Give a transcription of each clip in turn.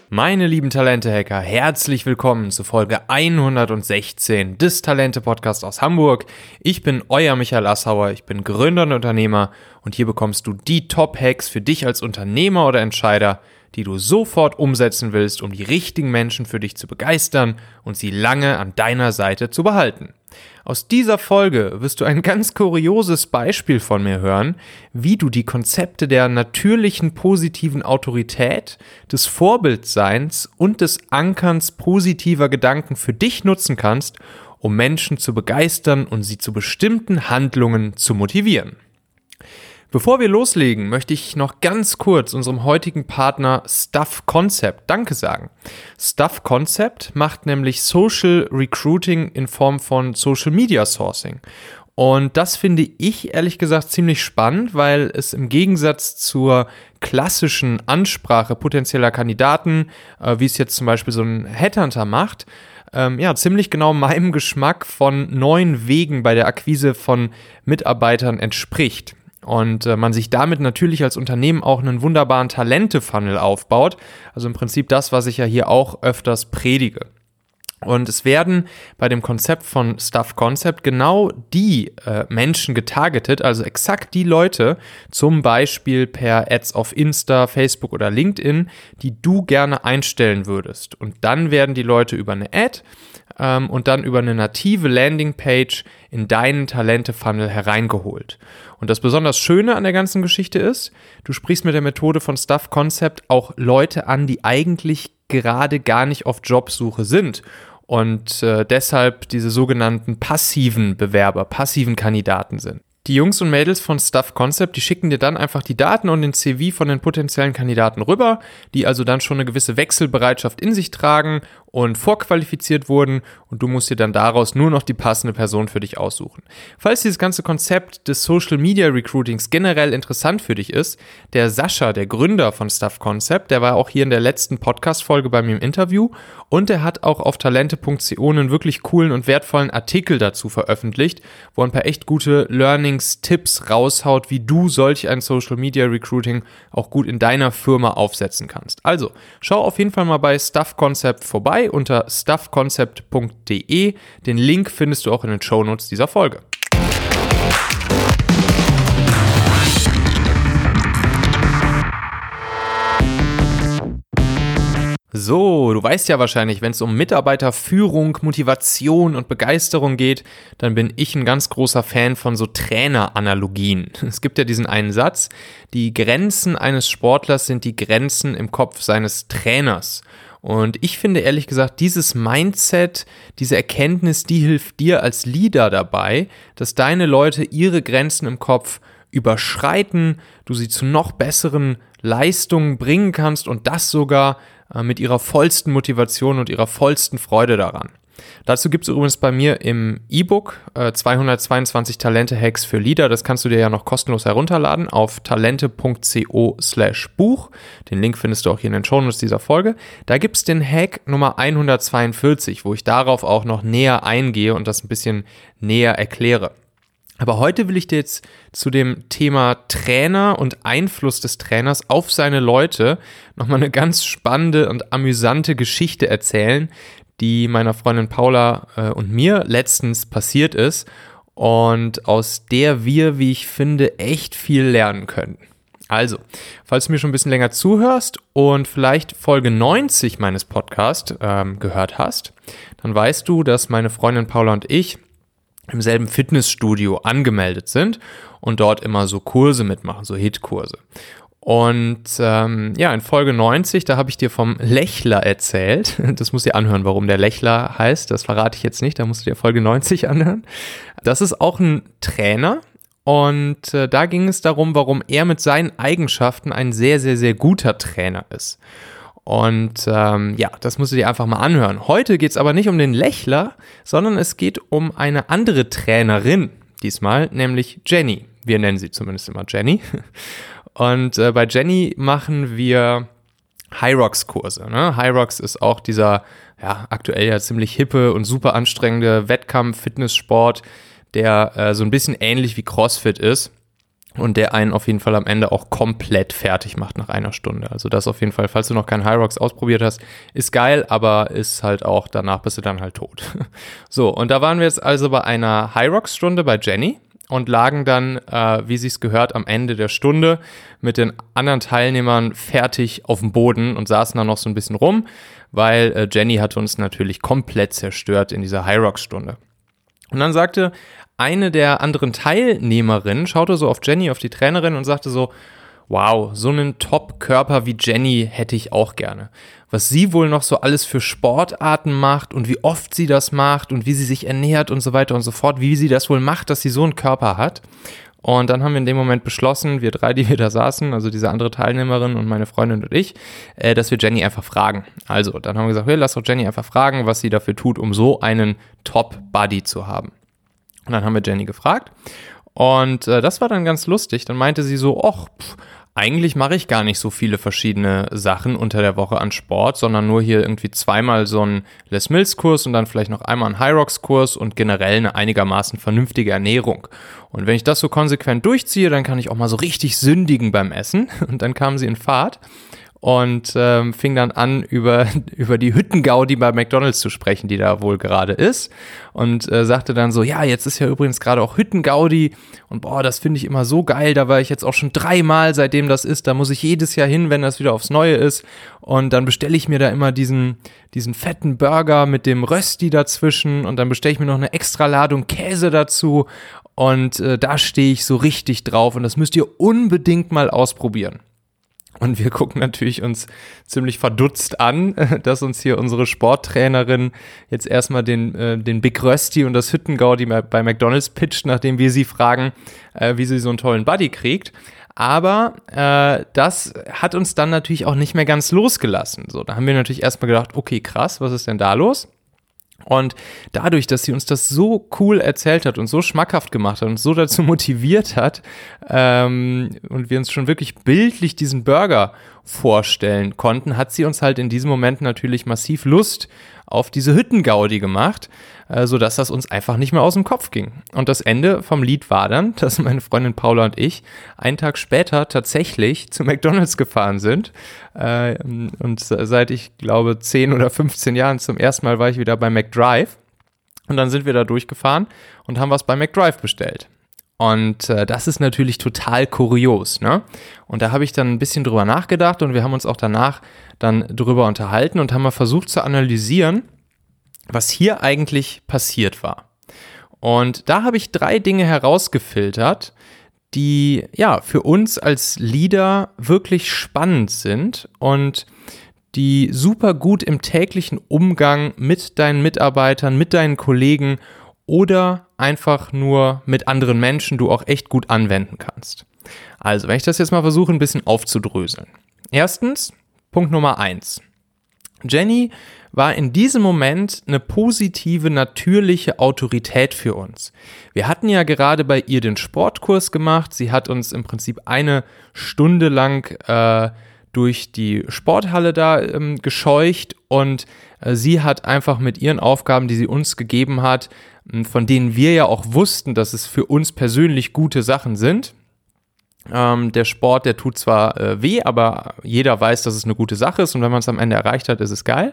Meine lieben Talente-Hacker, herzlich willkommen zu Folge 116 des Talente-Podcasts aus Hamburg. Ich bin euer Michael Assauer, ich bin Gründer und Unternehmer und hier bekommst du die Top-Hacks für dich als Unternehmer oder Entscheider, die du sofort umsetzen willst, um die richtigen Menschen für dich zu begeistern und sie lange an deiner Seite zu behalten. Aus dieser Folge wirst du ein ganz kurioses Beispiel von mir hören, wie du die Konzepte der natürlichen positiven Autorität, des Vorbildseins und des Ankerns positiver Gedanken für dich nutzen kannst, um Menschen zu begeistern und sie zu bestimmten Handlungen zu motivieren. Bevor wir loslegen, möchte ich noch ganz kurz unserem heutigen Partner Stuff Concept Danke sagen. Stuff Concept macht nämlich Social Recruiting in Form von Social Media Sourcing. Und das finde ich ehrlich gesagt ziemlich spannend, weil es im Gegensatz zur klassischen Ansprache potenzieller Kandidaten, wie es jetzt zum Beispiel so ein Headhunter macht, ziemlich genau meinem Geschmack von neuen Wegen bei der Akquise von Mitarbeitern entspricht. Und man sich damit natürlich als Unternehmen auch einen wunderbaren Talente-Funnel aufbaut. Also im Prinzip das, was ich ja hier auch öfters predige. Und es werden bei dem Konzept von Stuff Concept genau die Menschen getargetet, also exakt die Leute, zum Beispiel per Ads auf Insta, Facebook oder LinkedIn, die du gerne einstellen würdest. Und dann werden die Leute über eine Ad und dann über eine native Landingpage in deinen Talente-Funnel hereingeholt. Und das besonders Schöne an der ganzen Geschichte ist, du sprichst mit der Methode von Stuff Concept auch Leute an, die eigentlich gerade gar nicht auf Jobsuche sind und deshalb diese sogenannten passiven Bewerber, passiven Kandidaten sind. Die Jungs und Mädels von Stuff Concept, die schicken dir dann einfach die Daten und den CV von den potenziellen Kandidaten rüber, die also dann schon eine gewisse Wechselbereitschaft in sich tragen und vorqualifiziert wurden und du musst dir dann daraus nur noch die passende Person für dich aussuchen. Falls dieses ganze Konzept des Social Media Recruitings generell interessant für dich ist, der Sascha, der Gründer von Stuff Concept, der war auch hier in der letzten Podcast-Folge bei mir im Interview und der hat auch auf talente.co einen wirklich coolen und wertvollen Artikel dazu veröffentlicht, wo ein paar echt gute Learnings, Tipps raushaut, wie du solch ein Social Media Recruiting auch gut in deiner Firma aufsetzen kannst. Also, schau auf jeden Fall mal bei Stuff Concept vorbei unter stuffconcept.de. Den Link findest du auch in den Shownotes dieser Folge. So, du weißt ja wahrscheinlich, wenn es um Mitarbeiterführung, Motivation und Begeisterung geht, dann bin ich ein ganz großer Fan von so Traineranalogien. Es gibt ja diesen einen Satz, die Grenzen eines Sportlers sind die Grenzen im Kopf seines Trainers. Und ich finde ehrlich gesagt, dieses Mindset, diese Erkenntnis, die hilft dir als Leader dabei, dass deine Leute ihre Grenzen im Kopf überschreiten, du sie zu noch besseren Leistungen bringen kannst und das sogar mit ihrer vollsten Motivation und ihrer vollsten Freude daran. Dazu gibt es übrigens bei mir im E-Book 222 Talente-Hacks für Leader. Das kannst du dir ja noch kostenlos herunterladen auf talente.co/Buch. Den Link findest du auch hier in den Shownotes dieser Folge. Da gibt es den Hack Nummer 142, wo ich darauf auch noch näher eingehe und das ein bisschen näher erkläre. Aber heute will ich dir jetzt zu dem Thema Trainer und Einfluss des Trainers auf seine Leute nochmal eine ganz spannende und amüsante Geschichte erzählen, die meiner Freundin Paula und mir letztens passiert ist und aus der wir, wie ich finde, echt viel lernen können. Also, falls du mir schon ein bisschen länger zuhörst und vielleicht Folge 90 meines Podcasts gehört hast, dann weißt du, dass meine Freundin Paula und ich im selben Fitnessstudio angemeldet sind und dort immer so Kurse mitmachen, so HIIT-Kurse. Und in Folge 90, da habe ich dir vom Lächler erzählt. Das musst du dir anhören, warum der Lächler heißt. Das verrate ich jetzt nicht, da musst du dir Folge 90 anhören. Das ist auch ein Trainer und da ging es darum, warum er mit seinen Eigenschaften ein sehr, sehr, sehr guter Trainer ist. Und das musst du dir einfach mal anhören. Heute geht es aber nicht um den Lächler, sondern es geht um eine andere Trainerin diesmal, nämlich Jenny. Wir nennen sie zumindest immer Jenny. Und bei Jenny machen wir Hyrox-Kurse. Ne? Hyrox ist auch dieser aktuell ja ziemlich hippe und super anstrengende Wettkampf-Fitnesssport, der so ein bisschen ähnlich wie CrossFit ist. und der einen auf jeden Fall am Ende auch komplett fertig macht nach einer Stunde. Also das auf jeden Fall, falls du noch keinen Hyrox ausprobiert hast, ist geil, aber ist halt auch, danach bist du dann halt tot. So, und da waren wir jetzt also bei einer Hyrox-Stunde bei Jenny und lagen dann, wie sich's gehört, am Ende der Stunde mit den anderen Teilnehmern fertig auf dem Boden und saßen dann noch so ein bisschen rum, weil Jenny hatte uns natürlich komplett zerstört in dieser Hyrox-Stunde. Und dann sagte eine der anderen Teilnehmerinnen, schaute so auf Jenny, auf die Trainerin und sagte so, wow, so einen Top-Körper wie Jenny hätte ich auch gerne. Was sie wohl noch so alles für Sportarten macht und wie oft sie das macht und wie sie sich ernährt und so weiter und so fort, wie sie das wohl macht, dass sie so einen Körper hat. Und dann haben wir in dem Moment beschlossen, wir drei, die wir da saßen, also diese andere Teilnehmerin und meine Freundin und ich, dass wir Jenny einfach fragen. Also, dann haben wir gesagt, hey, lass doch Jenny einfach fragen, was sie dafür tut, um so einen Top-Buddy zu haben. Und dann haben wir Jenny gefragt und das war dann ganz lustig. Dann meinte sie so, eigentlich mache ich gar nicht so viele verschiedene Sachen unter der Woche an Sport, sondern nur hier irgendwie zweimal so einen Les Mills Kurs und dann vielleicht noch einmal einen Hyrox Kurs und generell eine einigermaßen vernünftige Ernährung. Und wenn ich das so konsequent durchziehe, dann kann ich auch mal so richtig sündigen beim Essen. Und dann kam sie in Fahrt und fing dann an, über die Hüttengaudi bei McDonald's zu sprechen, die da wohl gerade ist. Und sagte dann so, ja, jetzt ist ja übrigens gerade auch Hüttengaudi und das finde ich immer so geil, da war ich jetzt auch schon 3-mal, seitdem das ist, da muss ich jedes Jahr hin, wenn das wieder aufs Neue ist. Und dann bestelle ich mir da immer diesen fetten Burger mit dem Rösti dazwischen und dann bestelle ich mir noch eine extra Ladung Käse dazu und da stehe ich so richtig drauf und das müsst ihr unbedingt mal ausprobieren. Und wir gucken natürlich uns ziemlich verdutzt an, dass uns hier unsere Sporttrainerin jetzt erstmal den Big Rösti und das Hüttengaudi bei McDonald's pitcht, nachdem wir sie fragen, wie sie so einen tollen Buddy kriegt. Aber das hat uns dann natürlich auch nicht mehr ganz losgelassen. So, da haben wir natürlich erstmal gedacht, okay, krass, was ist denn da los? Und dadurch, dass sie uns das so cool erzählt hat und so schmackhaft gemacht hat und so dazu motiviert hat und wir uns schon wirklich bildlich diesen Burger vorstellen konnten, hat sie uns halt in diesem Moment natürlich massiv Lust auf diese Hüttengaudi gemacht, sodass das uns einfach nicht mehr aus dem Kopf ging. Und das Ende vom Lied war dann, dass meine Freundin Paula und ich einen Tag später tatsächlich zu McDonald's gefahren sind. Und seit, ich glaube, 10 oder 15 Jahren zum ersten Mal war ich wieder bei McDrive. Und dann sind wir da durchgefahren und haben was bei McDrive bestellt. Und das ist natürlich total kurios, ne? Und da habe ich dann ein bisschen drüber nachgedacht und wir haben uns auch danach dann drüber unterhalten und haben mal versucht zu analysieren, was hier eigentlich passiert war. Und da habe ich 3 Dinge herausgefiltert, die ja für uns als Leader wirklich spannend sind und die super gut im täglichen Umgang mit deinen Mitarbeitern, mit deinen Kollegen oder einfach nur mit anderen Menschen du auch echt gut anwenden kannst. Also, wenn ich das jetzt mal versuche, ein bisschen aufzudröseln. Erstens, Punkt Nummer 1. Jenny war in diesem Moment eine positive, natürliche Autorität für uns. Wir hatten ja gerade bei ihr den Sportkurs gemacht. Sie hat uns im Prinzip 1 Stunde lang durch die Sporthalle da gescheucht und sie hat einfach mit ihren Aufgaben, die sie uns gegeben hat, von denen wir ja auch wussten, dass es für uns persönlich gute Sachen sind. Der Sport, der tut zwar weh, aber jeder weiß, dass es eine gute Sache ist und wenn man es am Ende erreicht hat, ist es geil.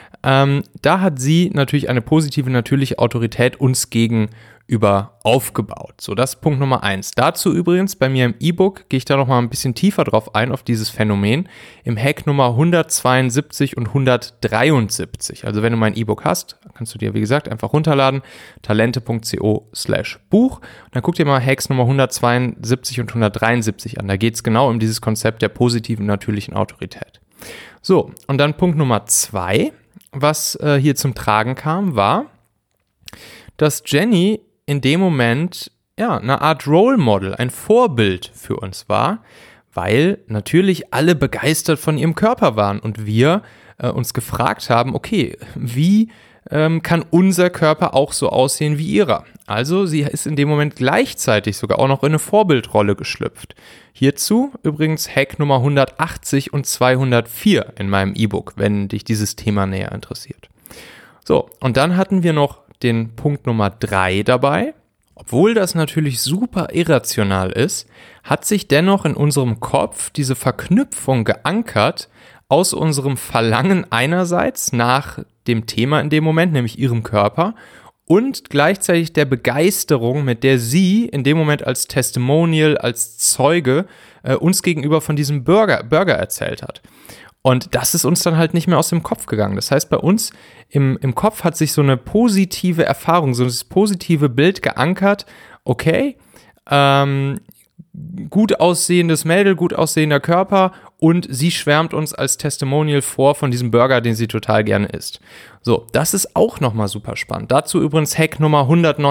Da hat sie natürlich eine positive, natürliche Autorität uns gegenüber aufgebaut. So, das ist Punkt Nummer 1. Dazu übrigens, bei mir im E-Book, gehe ich da nochmal ein bisschen tiefer drauf ein, auf dieses Phänomen, im Hack Nummer 172 und 173. Also wenn du mein E-Book hast, kannst du dir, wie gesagt, einfach runterladen, talente.co/Buch. Dann guck dir mal Hacks Nummer 172 und 173 an. Da geht es genau um dieses Konzept der positiven, natürlichen Autorität. So, und dann Punkt Nummer 2, was hier zum Tragen kam, war, dass Jenny in dem Moment eine Art Role Model, ein Vorbild für uns war, weil natürlich alle begeistert von ihrem Körper waren und wir uns gefragt haben, okay, wie kann unser Körper auch so aussehen wie ihrer? Also sie ist in dem Moment gleichzeitig sogar auch noch in eine Vorbildrolle geschlüpft. Hierzu übrigens Hack Nummer 180 und 204 in meinem E-Book, wenn dich dieses Thema näher interessiert. So, und dann hatten wir noch den Punkt Nummer 3 dabei Obwohl das natürlich super irrational ist, hat sich dennoch in unserem Kopf diese Verknüpfung geankert aus unserem Verlangen einerseits nach dem Thema in dem Moment, nämlich ihrem Körper, und gleichzeitig der Begeisterung, mit der sie in dem Moment als Testimonial, als Zeuge uns gegenüber von diesem Burger erzählt hat. Und das ist uns dann halt nicht mehr aus dem Kopf gegangen. Das heißt, bei uns im Kopf hat sich so eine positive Erfahrung, so ein positive Bild geankert. Okay, gut aussehendes Mädel, gut aussehender Körper und sie schwärmt uns als Testimonial vor von diesem Burger, den sie total gerne isst. So, das ist auch nochmal super spannend. Dazu übrigens Hack Nummer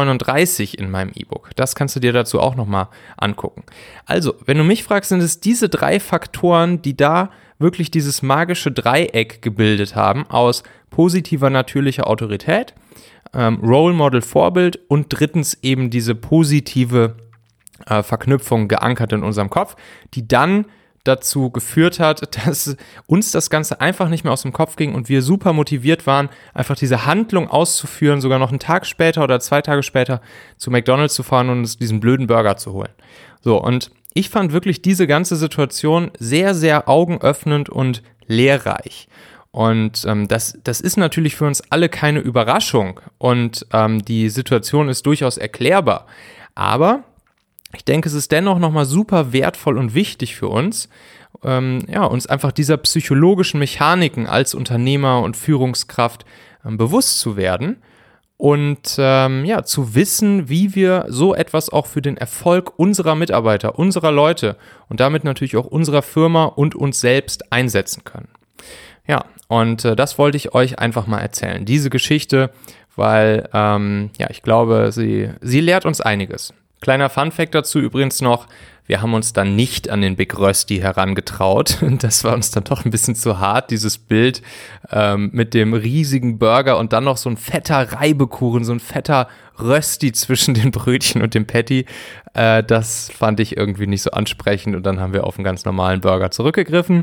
139 in meinem E-Book. Das kannst du dir dazu auch nochmal angucken. Also, wenn du mich fragst, sind es diese 3 Faktoren, die da wirklich dieses magische Dreieck gebildet haben aus positiver natürlicher Autorität, Role Model Vorbild und drittens eben diese positive Verknüpfung geankert in unserem Kopf, die dann dazu geführt hat, dass uns das Ganze einfach nicht mehr aus dem Kopf ging und wir super motiviert waren, einfach diese Handlung auszuführen, sogar noch einen Tag später oder 2 Tage später zu McDonald's zu fahren und uns diesen blöden Burger zu holen. So, und ich fand wirklich diese ganze Situation sehr, sehr augenöffnend und lehrreich. Und das ist natürlich für uns alle keine Überraschung und die Situation ist durchaus erklärbar. Aber ich denke, es ist dennoch nochmal super wertvoll und wichtig für uns, uns einfach dieser psychologischen Mechaniken als Unternehmer und Führungskraft bewusst zu werden und zu wissen, wie wir so etwas auch für den Erfolg unserer Mitarbeiter, unserer Leute und damit natürlich auch unserer Firma und uns selbst einsetzen können. Ja, und das wollte ich euch einfach mal erzählen, diese Geschichte, weil ich glaube, sie lehrt uns einiges. Kleiner Funfact dazu übrigens noch, wir haben uns dann nicht an den Big Rösti herangetraut. Das war uns dann doch ein bisschen zu hart, dieses Bild mit dem riesigen Burger und dann noch so ein fetter Reibekuchen, so ein fetter Rösti zwischen den Brötchen und dem Patty. Das fand ich irgendwie nicht so ansprechend und dann haben wir auf einen ganz normalen Burger zurückgegriffen.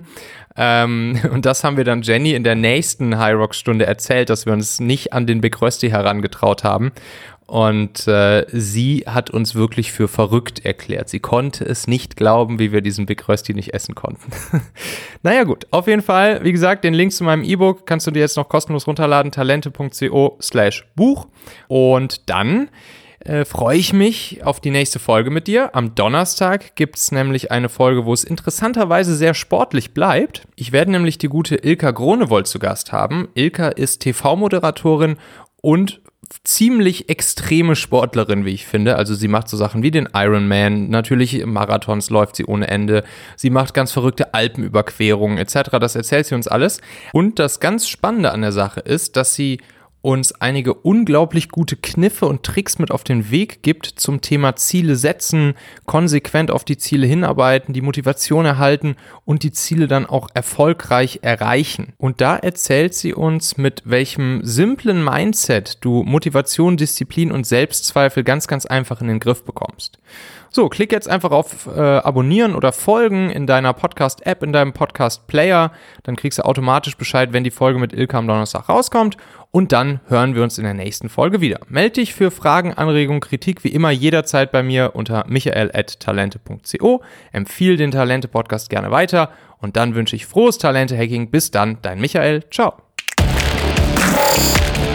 Und das haben wir dann Jenny in der nächsten High-Rock-Stunde erzählt, dass wir uns nicht an den Big Rösti herangetraut haben. Und sie hat uns wirklich für verrückt erklärt. Sie konnte es nicht glauben, wie wir diesen Big Rösti nicht essen konnten. Naja gut, auf jeden Fall, wie gesagt, den Link zu meinem E-Book kannst du dir jetzt noch kostenlos runterladen, talente.co/Buch. Und dann freue ich mich auf die nächste Folge mit dir. Am Donnerstag gibt es nämlich eine Folge, wo es interessanterweise sehr sportlich bleibt. Ich werde nämlich die gute Ilka Gronewold zu Gast haben. Ilka ist TV-Moderatorin und ziemlich extreme Sportlerin, wie ich finde. Also sie macht so Sachen wie den Ironman, natürlich Marathons läuft sie ohne Ende. Sie macht ganz verrückte Alpenüberquerungen etc. Das erzählt sie uns alles. Und das ganz Spannende an der Sache ist, dass sie uns einige unglaublich gute Kniffe und Tricks mit auf den Weg gibt zum Thema Ziele setzen, konsequent auf die Ziele hinarbeiten, die Motivation erhalten und die Ziele dann auch erfolgreich erreichen. Und da erzählt sie uns, mit welchem simplen Mindset du Motivation, Disziplin und Selbstzweifel ganz, ganz einfach in den Griff bekommst. So, klick jetzt einfach auf Abonnieren oder Folgen in deiner Podcast-App, in deinem Podcast-Player. Dann kriegst du automatisch Bescheid, wenn die Folge mit Ilka am Donnerstag rauskommt. Und dann hören wir uns in der nächsten Folge wieder. Meld dich für Fragen, Anregungen, Kritik wie immer jederzeit bei mir unter michael@talente.co. Empfiehl den Talente-Podcast gerne weiter. Und dann wünsche ich frohes Talente-Hacking. Bis dann, dein Michael. Ciao.